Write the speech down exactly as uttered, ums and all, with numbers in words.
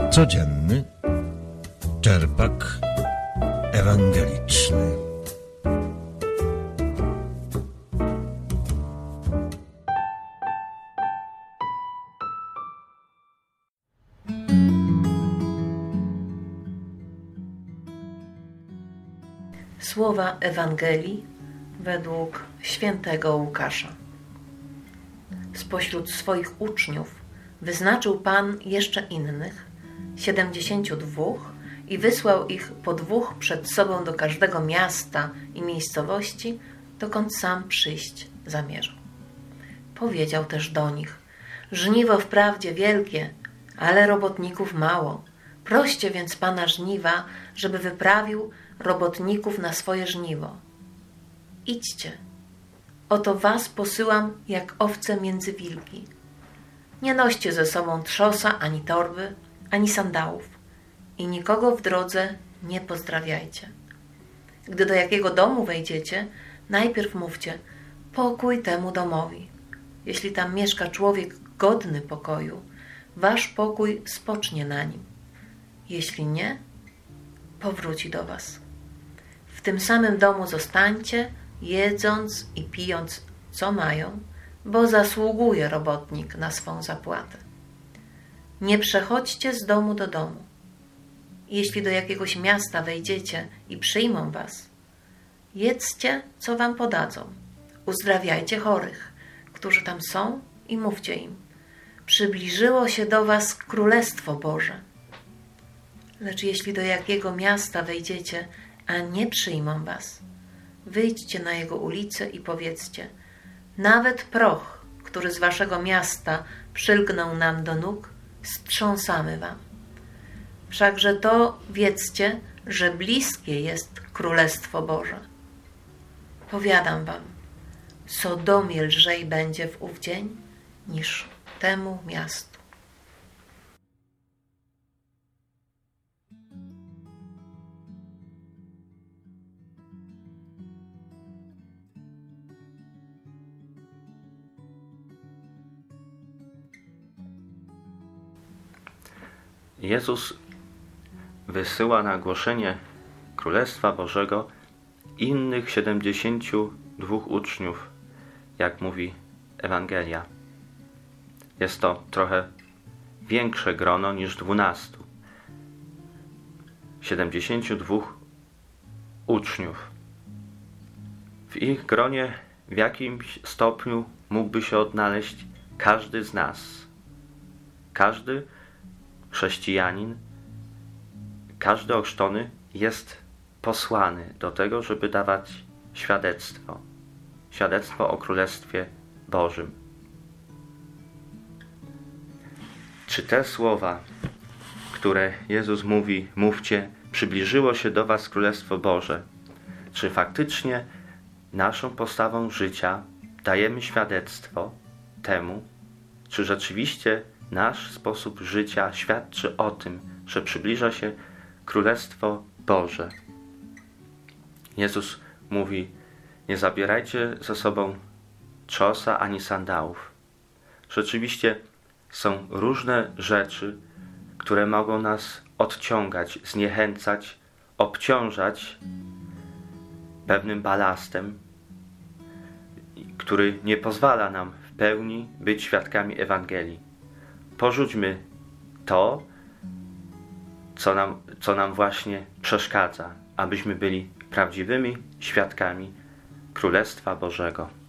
Codzienny czerpak ewangeliczny. Słowa Ewangelii według świętego Łukasza. Spośród swoich uczniów wyznaczył Pan jeszcze innych, siedemdziesięciu dwóch, i wysłał ich po dwóch przed sobą do każdego miasta i miejscowości, dokąd sam przyjść zamierzał. Powiedział też do nich: żniwo wprawdzie wielkie, ale robotników mało. Proście więc Pana żniwa, żeby wyprawił robotników na swoje żniwo. Idźcie, oto was posyłam jak owce między wilki. Nie noście ze sobą trzosa, ani torby, ani sandałów i nikogo w drodze nie pozdrawiajcie. Gdy do jakiego domu wejdziecie, najpierw mówcie: pokój temu domowi. Jeśli tam mieszka człowiek godny pokoju, wasz pokój spocznie na nim. Jeśli nie, powróci do was. W tym samym domu zostańcie, jedząc i pijąc, co mają, bo zasługuje robotnik na swą zapłatę. Nie przechodźcie z domu do domu. Jeśli do jakiegoś miasta wejdziecie i przyjmą was, jedzcie, co wam podadzą. Uzdrawiajcie chorych, którzy tam są, i mówcie im: przybliżyło się do was Królestwo Boże. Lecz jeśli do jakiego miasta wejdziecie, a nie przyjmą was, wyjdźcie na jego ulicę i powiedzcie: nawet proch, który z waszego miasta przylgnął nam do nóg, strząsamy wam. Wszakże to wiedzcie, że bliskie jest Królestwo Boże. Powiadam wam, Sodomie lżej będzie w ów dzień niż temu miastu. Jezus wysyła na głoszenie Królestwa Bożego innych siedemdziesięciu dwóch uczniów, jak mówi Ewangelia. Jest to trochę większe grono niż dwunastu. Siedemdziesięciu dwóch uczniów. W ich gronie w jakimś stopniu mógłby się odnaleźć każdy z nas. Każdy chrześcijanin, każdy ochrzczony jest posłany do tego, żeby dawać świadectwo. Świadectwo o Królestwie Bożym. Czy te słowa, które Jezus mówi: mówcie, przybliżyło się do was Królestwo Boże, czy faktycznie naszą postawą życia dajemy świadectwo temu, czy rzeczywiście nasz sposób życia świadczy o tym, że przybliża się Królestwo Boże? Jezus mówi: nie zabierajcie ze sobą trzosa ani sandałów. Rzeczywiście są różne rzeczy, które mogą nas odciągać, zniechęcać, obciążać pewnym balastem, który nie pozwala nam w pełni być świadkami Ewangelii. Porzućmy to, co nam, co nam właśnie przeszkadza, abyśmy byli prawdziwymi świadkami Królestwa Bożego.